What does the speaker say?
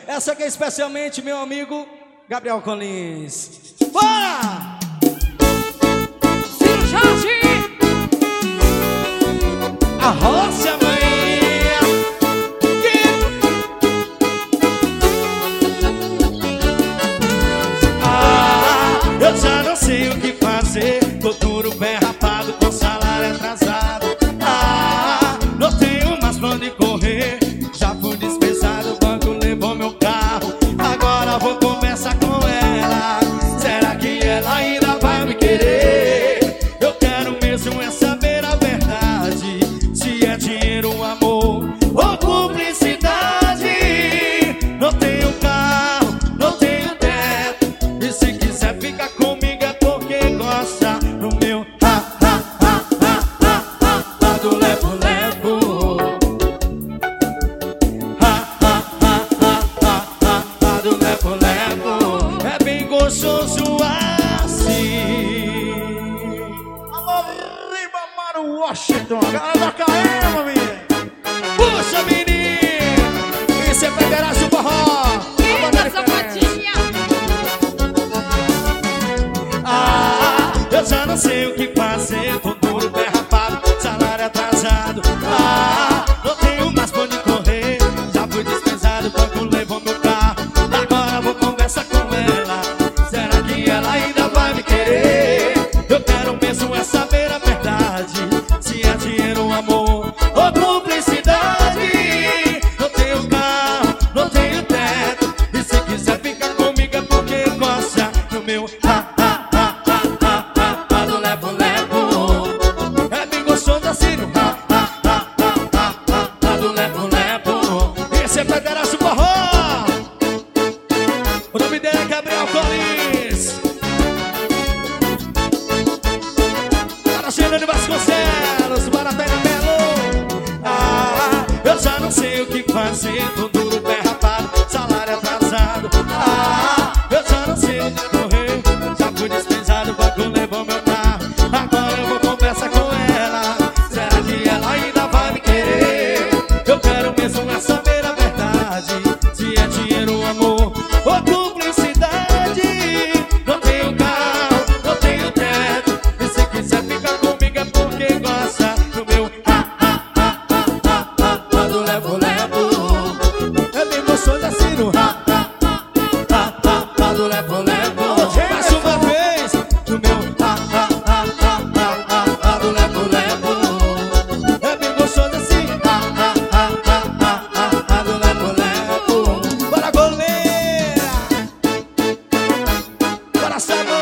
Essa aqui é especialmente meu amigo Gabriel Collins. Bora! Ciro Jorge! A roça amanhã. Eu já não sei o que fazer. Tô duro, pé rapado, com salário atrasado. Não tenho mais pra onde correr. Já fui dispensado, o banco levou meu carro. Agora vou conversar com ela. Será que ela ainda vai me querer? Eu quero mesmo é saber a verdade. Se é dinheiro, amor ou cumplicidade. Não tenho carro, não tenho teto. E se quiser ficar comigo é porque gosta. No meu do levo-levo. Do levo-levo. É bem gostoso assim. Alô, Riba Maro Washington, a galera da Caema, menino. Puxa, menino! Isso é Federação do Forró. Eita, sapatinha! Eu já não sei o que fazer. Tô duro, pé rapado, salário atrasado. Não tenho mais pra onde correr. Já fui dispensado, o banco levou meu carro. Agora vou conversar com ela. Será que ela ainda vai me querer? Eu quero mesmo é saber a verdade. Se é dinheiro, amor ou cumplicidade. Não tenho carro, não tenho teto. E se quiser ficar comigo é porque gosta. No meu do levo-levo. É bem gostoso assim no do levo-levo. Esse é Federação Forró. O nome dele é Gabriel Collins. Para Xelane Vasconcelos, para Tânia Belo. Eu já não sei o que fazer. Tô duro, pé rapado, salário atrasado. Eu já não sei onde correr. Já fui dispensado, o banco levou meu carro. Agora eu vou conversar com ela. Será que ela ainda vai me querer? Eu quero mesmo é saber a verdade. Se é dinheiro, amor ou cumplicidade. Não tenho carro, não tenho teto. E se quiser ficar comigo é porque gosta. No meu do levo-levo. É bem gostoso assim no do levo-levo. Mais uma vez. No meu do levo-levo. É bem gostoso assim do levo-levo. Bora, goleira! Bora, Samuel!